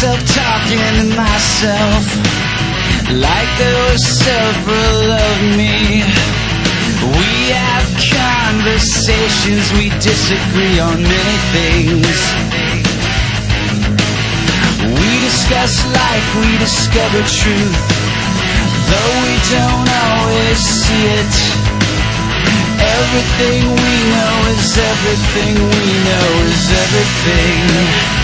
myself talking to myself, like there was several of me. We have conversations, we disagree on many things. We discuss life, we discover truth, though we don't always see it. Everything we know is everything we know is everything.